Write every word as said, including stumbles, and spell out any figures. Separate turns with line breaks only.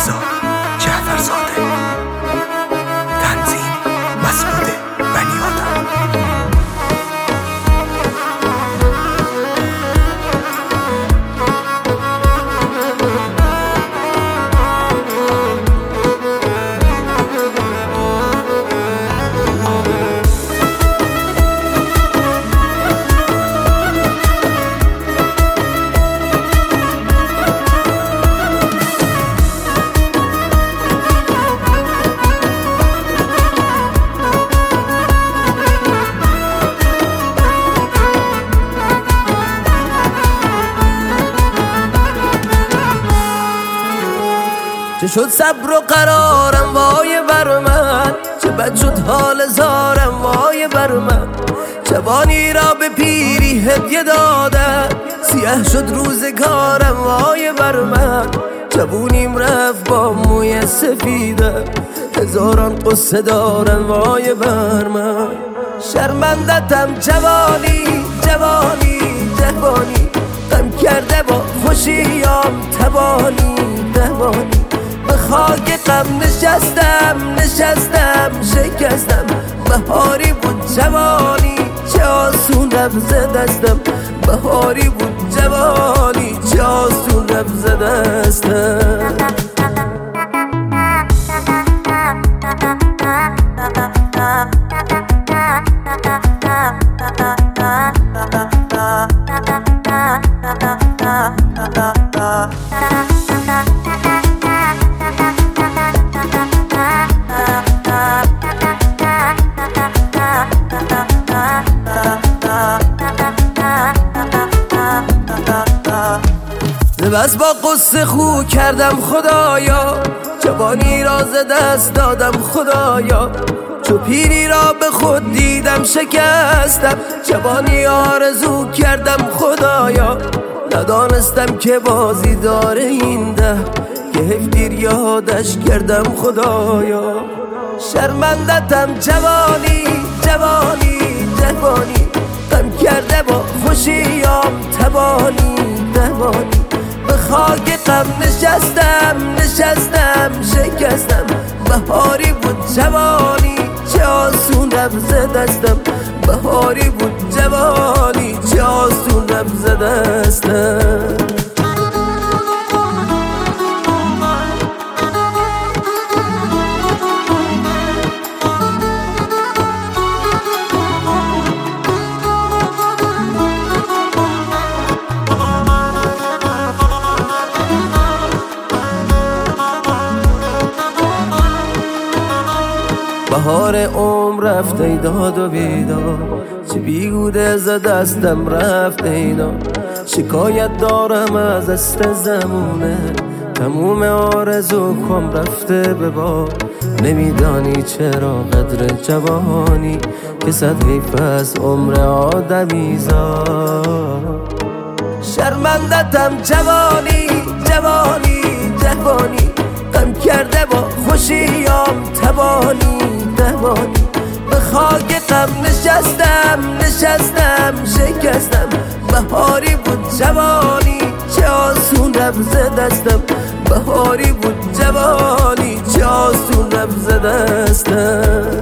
رضا جعفرزاده. تنظیم مسعود بنی‌آدم.
چه شد صبر و قرارم وای بر من، چه بد شد حال زارم وای بر من. جوانی را به پیری هدیه دادم، سیاه شد روزگارم وای بر من. جوونیم رفت با موی سفیدم، هزاران قصه دارم وای بر من. شرمندتم جوانی جوانی جوانی، غم کرده با خوشیام تبانی تبانی. به خاک غم نشستم نشستم شکستم، بهاری بود جوانی چه آسون رفت ز دستم. بهاری بود جوانی چه آسون رفت ز دستم. بس با قصه خو کردم خدایا، جوانی را ز دست دادم خدایا. چو پیری را به خود دیدم شکستم، جوانی آرزو کردم خدایا. ندانستم که بازی داره این ده، که حیف دیر یادش کردم خدایا. شرمندتم جوانی جوانی جوانی، غم کرده با خوشیام تبانی تبانی. به خاک غم نشستم نشستم شکستم، بهاری بود جوانی چه آسون رفت ز دستم. بهاری بود جوانی چه آسون رفت ز دستم. بهار عمر رفت ای داد و بیدار، چه بیهوده ز دستم رفت اینا. شکایت دارم از است زمونه، تموم آرزو کم رفته به باد. نمیدانی چرا قدر جوانی، که صد حیف از عمر آدمی زاد. شرمندتم جوانی جوانی جوانی، غم کرده با خوشیام تبانی تبانی. به خاک غم نشستم نشستم شکستم، بهاری بود جوانی چه آسون رفت ز دستم. بهاری بود جوانی چه آسون رفت ز دستم.